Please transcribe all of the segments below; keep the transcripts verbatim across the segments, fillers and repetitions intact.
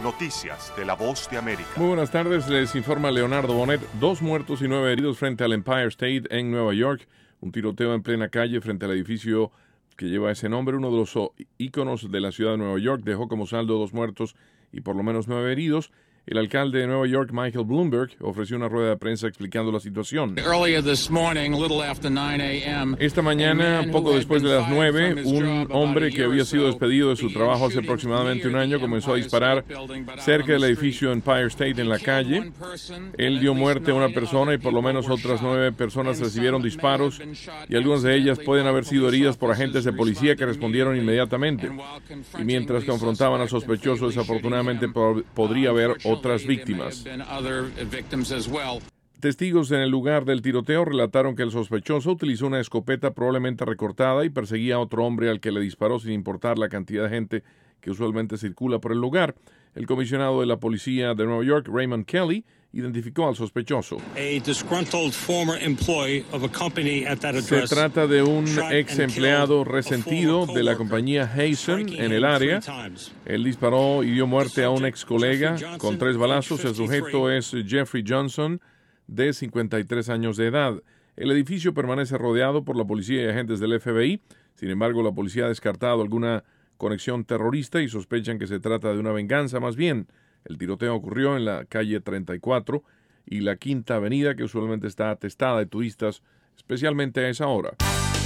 Noticias de la Voz de América. Muy buenas tardes, les informa Leonardo Bonet. Dos muertos y nueve heridos frente al Empire State en Nueva York. Un tiroteo en plena calle frente al edificio que lleva ese nombre. Uno de los íconos de la ciudad de Nueva York dejó como saldo dos muertos y por lo menos nueve heridos. El alcalde de Nueva York, Michael Bloomberg, ofreció una rueda de prensa explicando la situación. Esta mañana, poco después de las nueve, un hombre que había sido despedido de su trabajo hace aproximadamente un año comenzó a disparar cerca del edificio Empire State en la calle. Él dio muerte a una persona y por lo menos otras nueve personas recibieron disparos y algunas de ellas pueden haber sido heridas por agentes de policía que respondieron inmediatamente. Y mientras confrontaban al sospechoso, desafortunadamente podría haber otras víctimas. Testigos en el lugar del tiroteo relataron que el sospechoso utilizó una escopeta probablemente recortada y perseguía a otro hombre al que le disparó sin importar la cantidad de gente que usualmente circula por el lugar. El comisionado de la policía de Nueva York, Raymond Kelly, identificó al sospechoso. Se trata de un ex empleado resentido de la compañía Hazen en el área. Él disparó y dio muerte a un ex colega con tres balazos. El sujeto es Jeffrey Johnson, de cincuenta y tres años de edad. El edificio permanece rodeado por la policía y agentes del F B I. Sin embargo, la policía ha descartado alguna conexión terrorista y sospechan que se trata de una venganza más bien. El tiroteo ocurrió en la calle treinta y cuatro y la Quinta Avenida, que usualmente está atestada de turistas, especialmente a esa hora.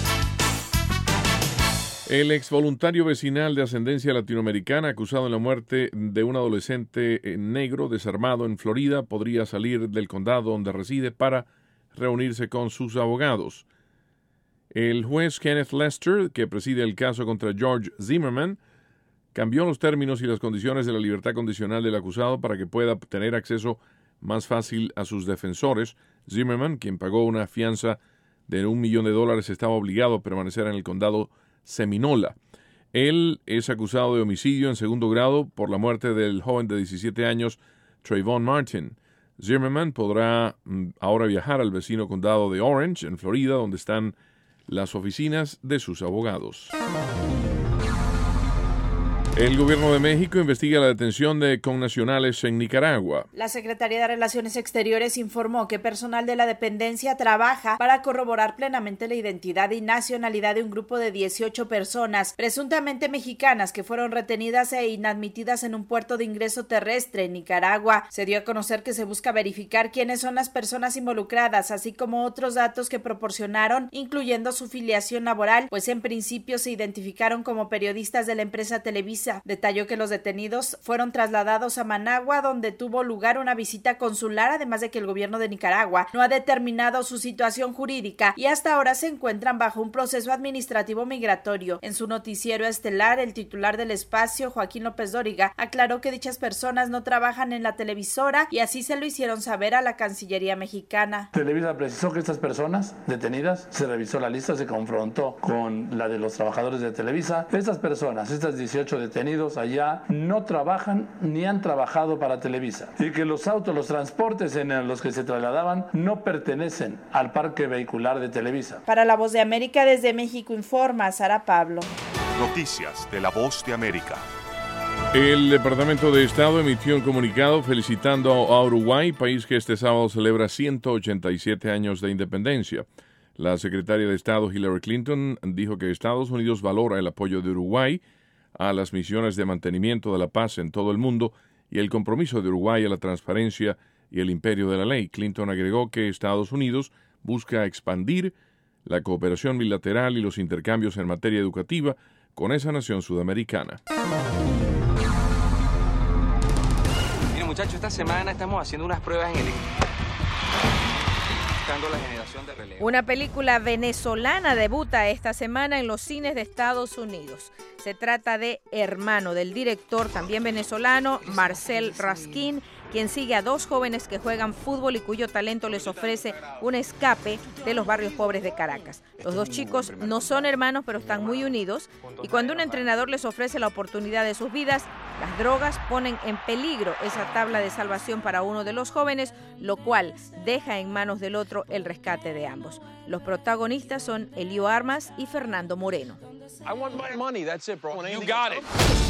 El ex voluntario vecinal de ascendencia latinoamericana acusado en la muerte de un adolescente negro desarmado en Florida podría salir del condado donde reside para reunirse con sus abogados. El juez Kenneth Lester, que preside el caso contra George Zimmerman, cambió los términos y las condiciones de la libertad condicional del acusado para que pueda tener acceso más fácil a sus defensores. Zimmerman, quien pagó una fianza de un millón de dólares, estaba obligado a permanecer en el condado Seminola. Él es acusado de homicidio en segundo grado por la muerte del joven de diecisiete años, Trayvon Martin. Zimmerman podrá mm, ahora viajar al vecino condado de Orange, en Florida, donde están las oficinas de sus abogados. El gobierno de México investiga la detención de connacionales en Nicaragua. La Secretaría de Relaciones Exteriores informó que personal de la dependencia trabaja para corroborar plenamente la identidad y nacionalidad de un grupo de dieciocho personas, presuntamente mexicanas, que fueron retenidas e inadmitidas en un puerto de ingreso terrestre en Nicaragua. Se dio a conocer que se busca verificar quiénes son las personas involucradas, así como otros datos que proporcionaron, incluyendo su filiación laboral, pues en principio se identificaron como periodistas de la empresa Televisa. Detalló que los detenidos fueron trasladados a Managua, donde tuvo lugar una visita consular, además de que el gobierno de Nicaragua no ha determinado su situación jurídica y hasta ahora se encuentran bajo un proceso administrativo migratorio. En su noticiero estelar, el titular del espacio, Joaquín López Dóriga, aclaró que dichas personas no trabajan en la televisora y así se lo hicieron saber a la Cancillería mexicana. Televisa precisó que estas personas detenidas, se revisó la lista, se confrontó con la de los trabajadores de Televisa. Estas personas, estas dieciocho detenidas, detenidos allá no trabajan ni han trabajado para Televisa y que los autos, los transportes en los que se trasladaban no pertenecen al parque vehicular de Televisa. Para La Voz de América, desde México informa Sara Pablo. Noticias de La Voz de América. El Departamento de Estado emitió un comunicado felicitando a Uruguay, país que este sábado celebra ciento ochenta y siete años de independencia. La secretaria de Estado Hillary Clinton dijo que Estados Unidos valora el apoyo de Uruguay a las misiones de mantenimiento de la paz en todo el mundo y el compromiso de Uruguay a la transparencia y el imperio de la ley. Clinton agregó que Estados Unidos busca expandir la cooperación bilateral y los intercambios en materia educativa con esa nación sudamericana. Mira, muchachos, esta semana estamos haciendo unas pruebas en el... La generación de relevo. Una película venezolana debuta esta semana en los cines de Estados Unidos. Se trata de Hermano, del director también venezolano Marcel Raskin, quien sigue a dos jóvenes que juegan fútbol y cuyo talento les ofrece un escape de los barrios pobres de Caracas. Los dos chicos no son hermanos, pero están muy unidos, y cuando un entrenador les ofrece la oportunidad de sus vidas, las drogas ponen en peligro esa tabla de salvación para uno de los jóvenes, lo cual deja en manos del otro el rescate de ambos. Los protagonistas son Elio Armas y Fernando Moreno. I want my money, that's it, bro. You got it.